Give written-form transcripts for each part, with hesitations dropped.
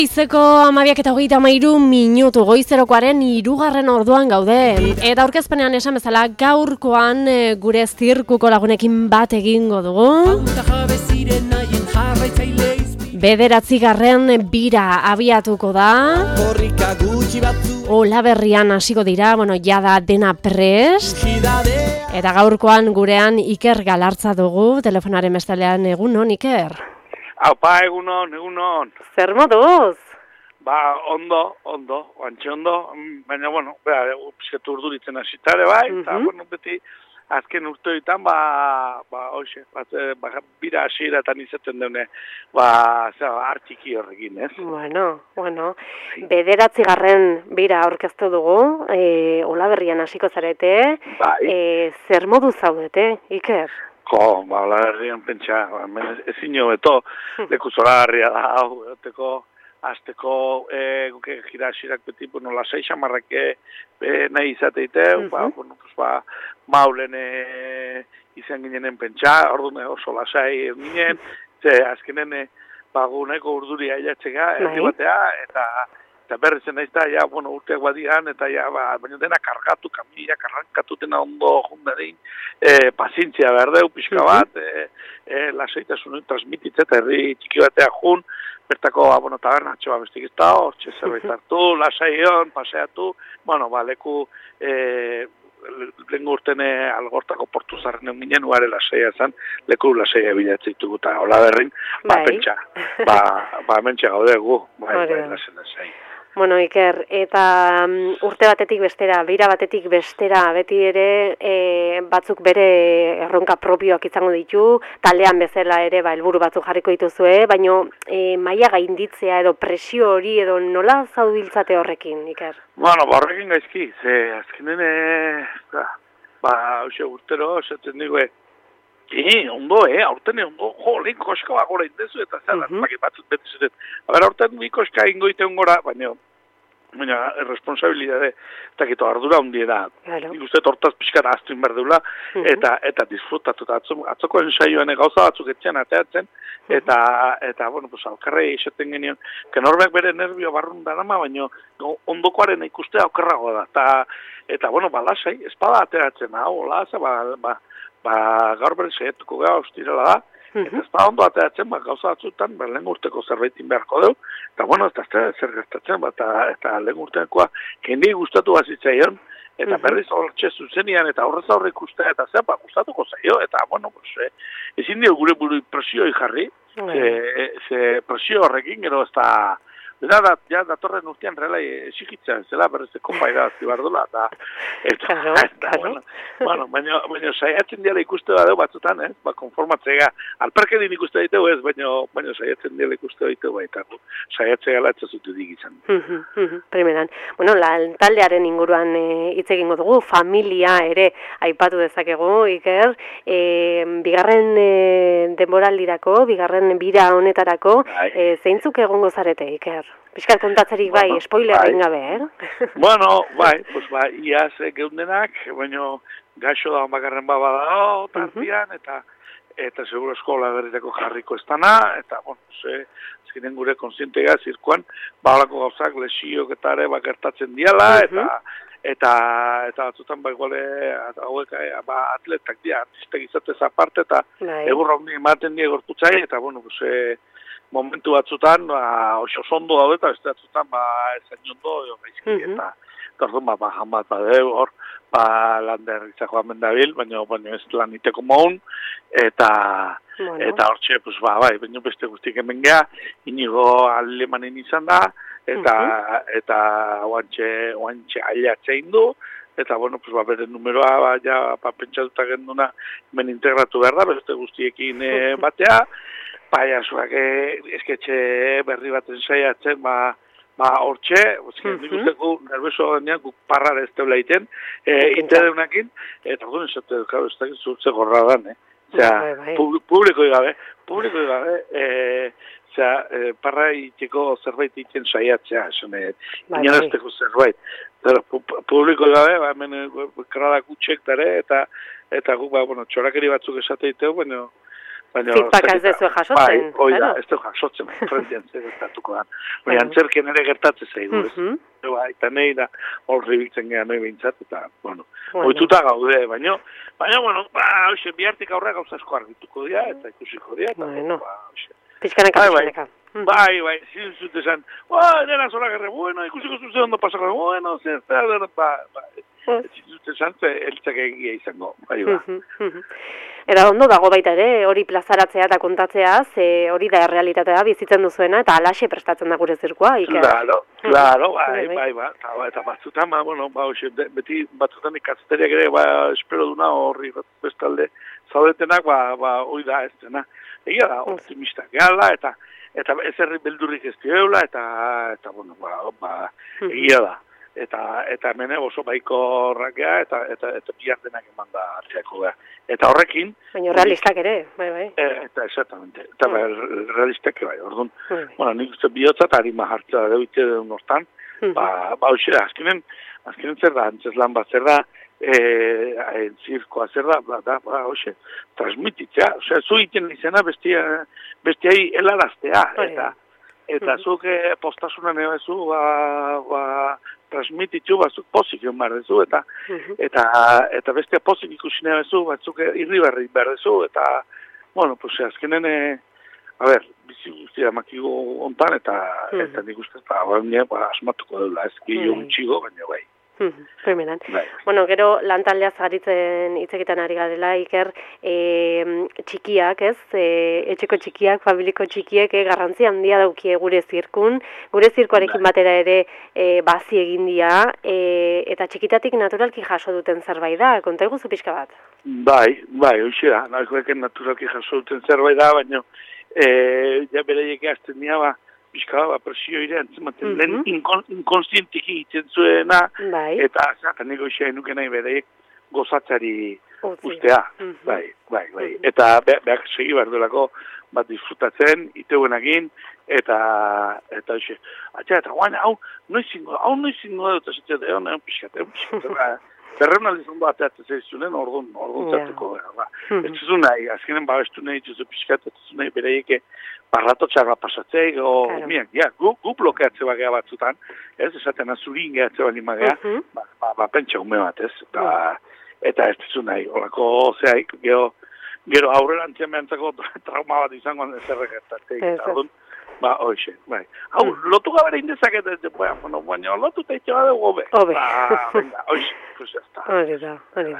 Goizeko 12:33 goizerokoaren 3. orduan gaude. Eta aurkezpenean esan bezala gaurkoan gure zirkuko lagunekin bat egingo dugu. 9. bira abiatuko da. Olaberrian hasiko dira, jada dena prest. Eta gaurkoan gurean Iker Galartza dugu, telefonaren bestalean. Egunon, Iker? Aupa, egunon. Zer moduz? Ondo, oantxe ondo, baina, pizketu urduritzen hasitare bai, eta, beti, azken urteoitan, hoxe, bira hasieratan izaten deune, hartxiki horrekin, ez? Bueno, 9. bira aurkeztu dugu, Olaberrian hasiko zarete, zer modu zaudete, Iker? Olaberrian pentsa, ezin jo beto, leku zoragarria da, hau, azteko gira hasirak beti, lasai xamarrake nahi izateite, maulen izan ginenen pentsa, orduan oso lasai ginen, azkenen guneko urduri ailatzeka, batea, eta berrezen naiz da, urteak badian, eta baina dena kargatu, kamila, karrankatu dena ondo jundarein, pazientzia berdeu, pixka bat, lasaitasun transmititze eta herri txiki batea jun, bertako, tabernatxoa bestik ez da, hortxe zerbait hartu, lasaion, paseatu, leku, lehen urten Algortako portu zarren ginen, uare lasaia zen, leku lasaia bilatzen ditugu, eta Olaberrin, pentsa, mentxe gaude gu, lasai. Iker, eta urte batetik bestera, bira batetik bestera, beti ere batzuk bere erronka propioak izango ditu, taldean bezala ere helburu batzuk jarriko dituzue, baina maila gainditzea edo presio hori edo nola zaubiltzate horrekin, Iker? Horrekin gaizki, ze azkenen, urtero, esaten digue, ondo, aurten ondo, lehen koska bagora indezu, eta zer, batzut beti zuten. Aurten bi koska ingoiten gora, baina responsabilidade, eta ardura hundie da. Nik uste tortaz pixkat aztuin behar deula, eta disfrutatu. Atzoko ensaioan gauza batzuk etxean ateatzen, eta alkarrei esaten genion, kenorbeak bere nervio barrun darama, baina ondokoaren ikustea okerrago da. Eta, lasai, espada ateatzen, lasa, gaur bere saietuko gara ostirela da, eta ez da ondo ateatzen, gauza batzutan, lehen urteko zerbaitin beharko deu, eta zer gertatzen, eta lehen urtekoa kendi gustatu bazitzaion, eta berriz hortxe zuzenian, eta horrez aurre ikustea, eta gustatuko zaio, eta, ezin dio gure buru presioi jarri, ze presio horrekin, gero ez da, ja datorren urtean rela exigitzen, zela berrezeko paira zibardola, baina saiatzen diala ikuste badeu batzutan, konformatzea, alperkedin ikuste daiteu ez, baina saiatzen diala ikuste daiteu eta saiatzea gala etzazutu digizan. Primeran, taldearen inguruan hitz egingo dugu, familia ere aipatu dezakegu, Iker, bigarren denboraldirako, bigarren bira honetarako, zeintzuk egongo zarete, Iker? Piskat kontatzerik spoiler egin gabe, iaz geundenak, baina gaixo da bakarren bada tartian, eta seguro eskola berriteko jarriko ez dana, eta, ezkinen gure konsientea zirkuan, balako gauzak lesiok eta ere gertatzen diala, eta batzutan atletak dira, artistak izatez aparte, eta egurra hundi ematen dira gorputzai, eta, momentu batzutan, oso zondo daude, eta beste batzutan, ezain ondo, gaizki, eta orduan, jan bat badeu, hor, lander izako amendabil, baina ez lan iteko maun, eta hortxe, baina beste guztik hemen geha, inigo alemanen izan da, eta oantxe ailatzein du, eta, bere numeroa, pentsatuta genduna, hemen integratu behar da, beste guztiekin batea, paiasuak esketxe berri baten saiatzen, hortxe, nik usteko nerveso ganean guk parrar ez teula iten, intedeunakin, eta orduan esate dut, ez dakit zurtze gorra dan, publikoi gabe, parra iteko zerbait iten saiatzea, inanazteko zerbait. Publikoi gabe, hemen kradak utxek dara, eta guk, txorakeri batzuk esate diteu, baina Feedbacka ez dezue jasotzen. Bai, oida, ez du jasotzen, frentian zer gertatuko da. Baina antzerken ere gertatzen zaigu, ez? Eta nahi da horri biltzen gehan nahi behintzat, eta, oituta gaude, baina, bihartik aurra gauza asko argituko dira, eta ikusiko dira, eta, pixkanaka. Bai, zut esan, nena zola gerre, ikusiko zuze ondo pasako, zut esan, eltzak egia izango, bai. Eta ondo dago baita ere, hori plazaratzea eta kontatzea, hori da errealitatea bizitzen duzuena, eta alaxe prestatzen da gure zirkoa, Iker. Claro, bai, eta batzutan, beti batzutan ikatzteriak ere, espero duna horri bestalde zaudetenak, hori da ez dena. Egia da, optimistak gehala, eta ez herri beldurrik ez dioela, eta egia da. Eta hemen oso baiko horrakea, eta bihar denak eman da atzeako da. Eta horrekin... Baina realistak ere, bai. Eta exactamente, eta realistak bai, orduan. Nik uste bihotza eta harima hartza deute den hortan, hoxe, azkenen zer da, antzeslan bat zer da, zirkoa zer da, hoxe, transmititzea, zu iten izena bestiai helaraztea, eta zuk postasunan ebezu, transmititzu, zuk pozik egon behar dezu, eta bestia pozik ikusi nebezu, batzuk irribarri behar dezu, eta, azkenen, bizi guztia makigu ontan, eta nik uste, asmatuko dela, ez gillo gutxigo, baina bai. Femenan. Gero lantaldeaz garitzen hitzekitan ari garela, Iker, txikiak, ez? Etxeko txikiak, familiko txikiek garrantzi handia daukie gure zirkun. Gure zirkoarekin batera ere bazi egin dia, eta txikitatik naturalki jaso duten zerbait da, konta eguzu pixka bat? Bai, hoxe da, nahikoeken naturalki jaso duten zerbait da, baina bereiek azten dira, pixka presio ire antzematen, lehen inkonstientiki egiten zuena, eta niko isea nuke nahi bereiek gozatzari ustea. Bai. Eta behar segi behar duelako bat disfrutatzen, iteuenakin, eta hoxe, eta guain, hau noizingo dut, eta pixka, Zerrenaldi zondo ateatzen zeizunen, orduan zertuko gara. Ez zuzu nahi, azkenen babestu nahi zuzu pixkat, ez zuzu nahi bereieke parratotxarra pasatzeik, gu blokeatze bagea batzutan, ez esaten azurin gehatze bali magea, pentsa ume bat, ez? Eta ez zuzu nahi, horako zeaik, gero aurrera antzian behantzako trauma bat izango zerregertatzea. Hoxe, bai. Hau, lotu gabera indezaket, baina lotu teitxe bade gobe. Hoxe, kuzazta. Hori da.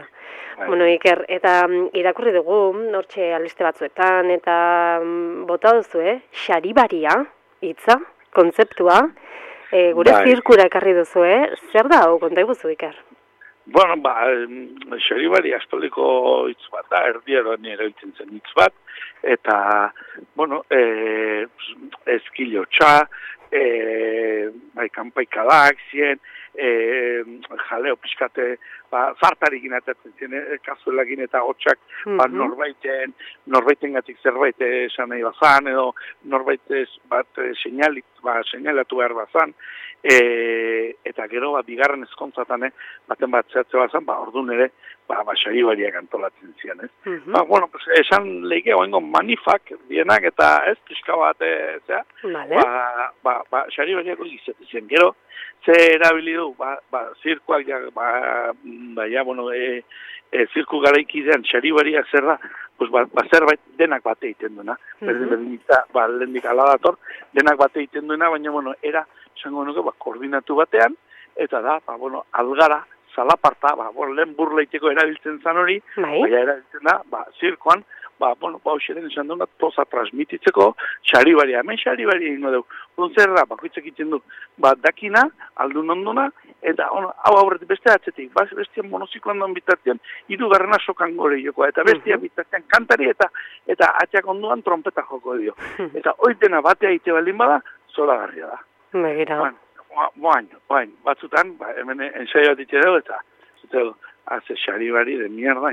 Iker, eta irakurri dugu, hortxe aliste batzuetan, eta bota duzu, xaribaria, hitza, kontzeptua, gure zirkura ekarri duzu, zer da, konta iguzu, Iker? Xaribari aspaldiko hitz bat da, erdieroan erabiltzen zen hitz bat, eta, eskilotxa, kanpaikadak zien, jaleo pixkate, zartarik inatatzen zen, kazuelagin eta hotxak, norbaiten gatik zerbait esan nahi bazan, edo norbait bat seinalatu behar bazan, eta gero bigarren ezkontzatan baten bat zehatze bazan, orduan ere xaribariak antolatzen zian, ez? Esan lehike oengo manifak dienak eta ez pixka bat xaribariako gizetu zian. Gero, ze erabili du, zirkuak zirku garaikidean xaribaria zer da, zerbait denak bate egiten duena. Lehendik ala dator, denak bate egiten duena, baina era esango nuke koordinatu batean, eta da, algara, zalaparta, lehen burleiteko erabiltzen zan hori, baina erabiltzen da, zirkoan, hoxeren esan duena, toza transmititzeko, xaribaria, hemen xaribaria ingo dugu. Zer da, bakoitzak egiten du, dakina, aldun onduna, eta hau aurretik beste atzetik, bestian monozikloan duen bitartean, hirugarrena sokan gore jokoa, eta bestian bitartean kantari eta atxak onduan trompeta joko dio. Eta oitena batea ite baldin bada, zola garria da. Begira. Batzutan, hemen ensaio bat ite dugu, eta hace xaribari de mierda.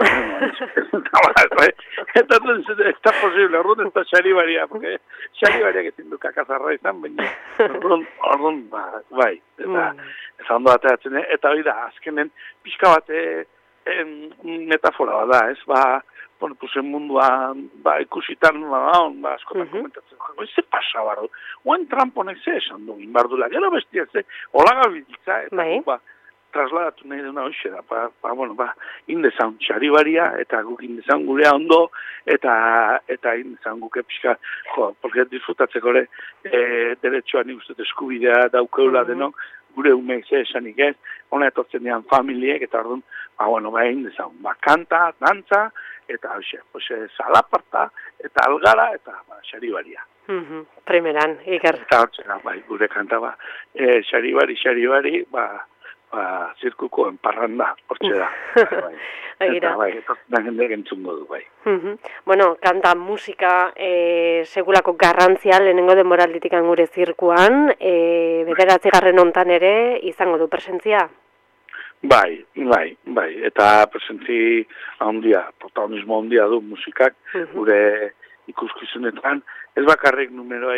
Eta está posible, orduan ez da xaribaria, porque xaribariak ezin du kakazarra izan, baina orduan, bai, eta ondo bateatzen, eta hori da, azkenen, pixka bat metafora da, ez, bueno, pues mundua, ikusitan, askotan komentatzen, ze pasa, oen tramponek ze esan du, inbardula, gero bestia ze, olaga bizitza, eta trasladatu nahi duna hoxe da, bueno, indezan txaribaria, eta guk indezan gurea ondo, eta indezan guke pixka, porque disfrutatzeko derechoa nik uste eskubidea daukeula denok, gure umeek ze esanik ez, hona etortzen dian familiek, eta orduan, bueno, indezan, kanta, dantza, eta hoxe, zalaparta, eta algara, eta xaribaria. Primeran, Iker. Eta hortzena, gure kanta, xaribari, zirkuko enparranda, hortxe da. Eta etortzen jende gentzungo du, Bueno, kanta, musika, segulako garrantzia lehenengo denboralditik gure zirkuan, bederatzigarren hontan ere izango du presentzia? Bai, eta presentzi handia, protagonismo handia du musikak, gure ikuskizunetan, ez bakarrik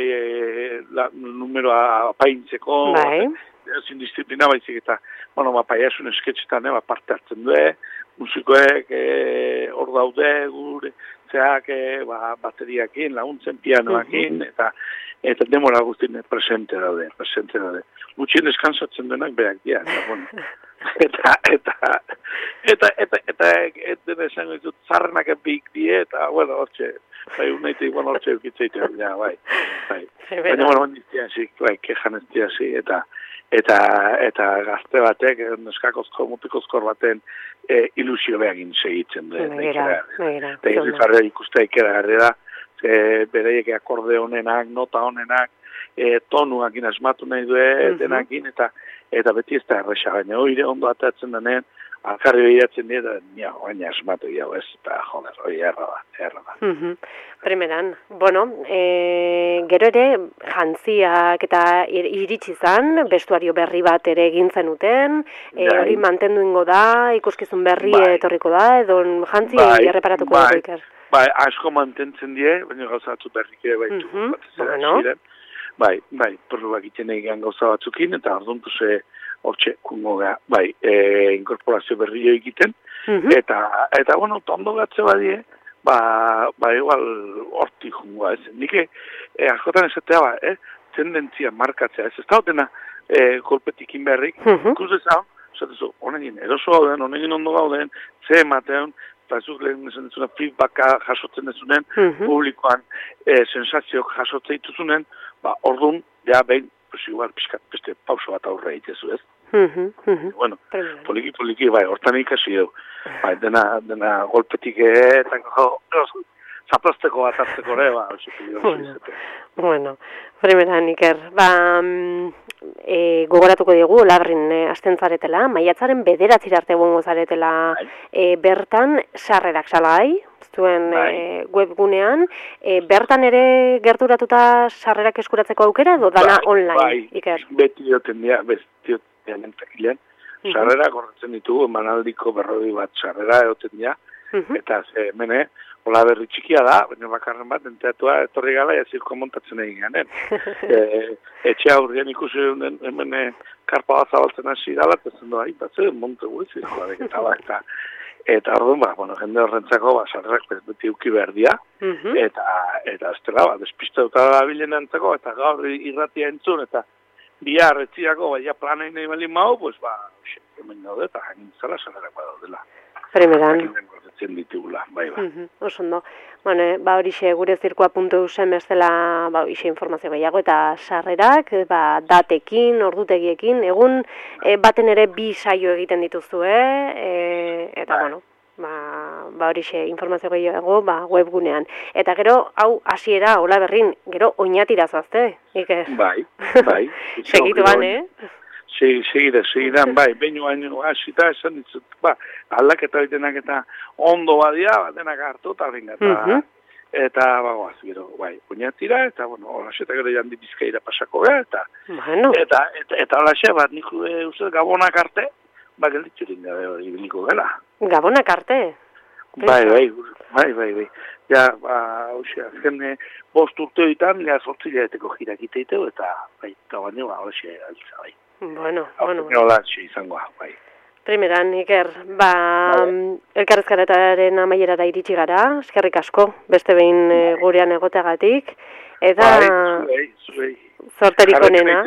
numeroa apaintzeko, ezin disiplina baizik eta, bueno, paiasun esketxetan parte hartzen du, musikoek hor daude, gure, zeak, bateriakin, laguntzen, pianoakin, eta demora guztien presente daude. Gutxien deskansatzen denak berak dira, bueno. Eta dena esango ditut, zarrenak epik die, eta, bueno, hortxe, unaitik, bueno, hortxe eukitzeiten, bai. Baina, bueno, diztiazik, kejan ez diazi, eta gazte batek, neskakozko, mutikozkor baten ilusio behagin segitzen du. Eta irrifarrea ikuste ikeragarri da, bereiek akorde honenak, nota honenak, tonuakin asmatu nahi du denakin, eta beti ez da erresa, baina hori ondo atatzen denean, alkarri behiratzen dira, baina asmatu jau ez, eta joder, hori erra da. Primeran, bueno, gero ere, jantziak eta iritsi zan, bestuario berri bat ere egin zenuten, hori mantendu ingo da, ikuskizun berri etorriko da, edo jantzi erreparatuko dugu Iker? Bai, asko mantentzen die, baina gauzatzu berrik ere baitu. Bai, porruak iten egin gauza batzukin, eta orduan, hortxe, kungo gara, inkorporazio berri egiten, eta, bueno, tondo gatze badie, igual horti jungoa, ez. Nik askotan esatea, tendentzia markatzea, ez da hotena kolpetikin berrik, ikusezan, honegin eroso gauden, honegin ondo gauden, ze ematean, eta zuk lehen esan dezuna feedbacka jasotzen dezunen, publikoan sensazioak jasotzen dituzunen, orduan, behin, igual, pixkat, beste pauso bat aurre egitezu, ez? Bueno, poliki, hortan ikasi dugu. Dena golpetik eta zaplazteko bat hartzeko ere, Bueno, primeran, Iker, gogoratuko digu, labrin hasten zaretela, maiatzaren 9 arte egongo zaretela bertan sarrerak salgai, zuen webgunean, bertan ere gerturatuta sarrerak eskuratzeko aukera edo dana online, Iker? Beti dioten dira, mentakilean, sarrerak horretzen ditugu, emanaldiko 40 bat sarrera egoten dira, eta mene, hola berri txikia da, baina bakarren bat, enteatua etorri gala, zirko montatzen egin ganen. Etxe aurrian ikusi hemen karpa bat zabaltzen hasi dala, eta zen doa, ipatze, montegu zirkoa deketa, eta orduan, jende horrentzako, sarrerak beti uki behar dira, eta estela, despiste dut da bilen antzako, eta gaur irratia entzun, eta bihar etziako, planein nahi balin mau, hemen daude, eta jangin zara sarrerak badaudela. Primeran. Ditugula, bai. Oso ondo. Horixe gure zirkoa.eusen bestela horixe informazio gehiago eta sarrerak, datekin, ordutegiekin, egun baten ere 2 saio egiten dituzu, eta horixe informazio gehiago webgunean. Eta gero, hau hasiera, hola berrin, gero oinatira zoazte, Iker? Bai. Segitu Segidan, baino hasita esan ditut, aldaketa bitenak eta ondo badia, denak hartu eta bengata. Eta, gero, oinatira, eta, holaxe, eta gero jandi Bizkaira pasako gara, eta holaxe, nik uste Gabonak arte, gelditzurin gabe hori biliko gela. Gabonak arte? Bai. Ja, azken 5 urte ditan, 8 hilabeteko jirak iteiteu, eta, gabaino, holaxe, altza, Bueno. Hola, izangoa, bai. Primeran, Iker, elkarrezkaretaren amaierara iritsi gara, eskerrik asko, beste behin gurean egoteagatik, eta zuei. Zorterik onena.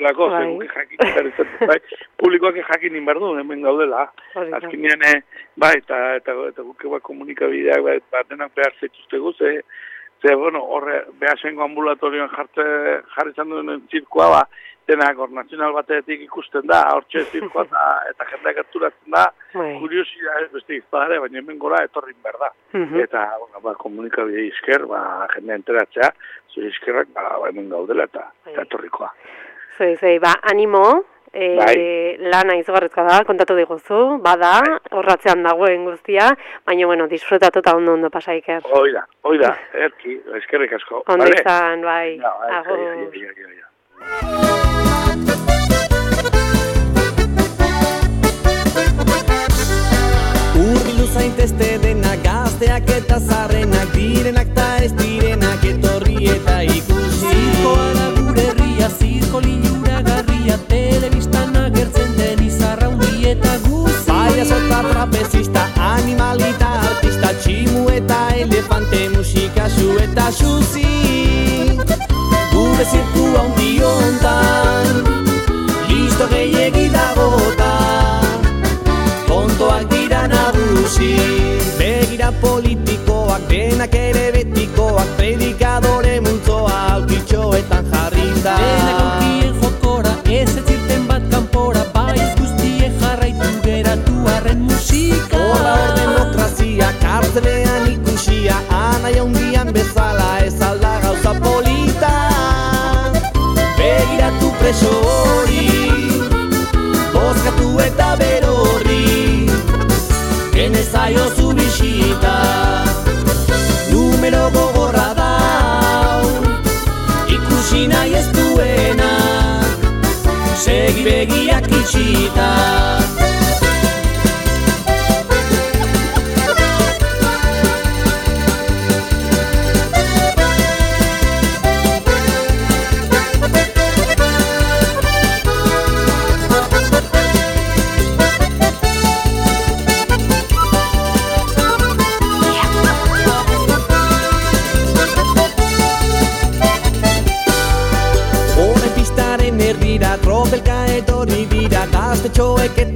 Publikoak jakin inbardu, hemen gaudela. Azkenean, eta guke komunikabideak denak behar zaituztegu, horre, behasengo ambulatorioan jarritzen duen zirkoa, denak nazional batetik ikusten da, hortxe zirkoa eta jendeak gerturatzen da, kuriosia ez beste izpadare, baina hemen gora etorrin behar da. Eta komunikabidea izker, jendea enteratzea, zure izkerrak hemen gaudela eta etorrikoa. Animo, lana izugarrizkoa da, kontatu diguzu, bada, horratzean dagoen guztia, baina, disfrutatu eta ondo pasa, Iker. Oida, erki, eskerrik asko. Ondo izan, bai. Urbildu zaitezte denak, gazteak eta zarrenak, direnak eta ez direnak, etorri eta ikusi. Zirkoa gure herria, zirko linura garria, telebistan agertzen den izarra hundi eta guzi. Paiazo eta trapezista, animalita artista, tximu eta elefante, musika zu eta xuzi. Gure zirkua hundi hontan, listo gehiegi dagota, kontoak dira nagusi. Begira politikoak, denak ere betikoak, predikadore multzoa aukitxoetan jarrinda. Denak aukien jokora, ez zirten bat kanpora, baiz guztie jarraitu geratu arren musika. Horra hor demokrazia, kartzelean ikusia, anaia hundian bezala ez alda gauza polita. Begiratu preso hori, bozkatu eta berorri, genezaio zu bisita. Numero gogorra dau, ikusi nahi ez duena, segi begiak itxita. Tropelka etorri dira, gaztetxoek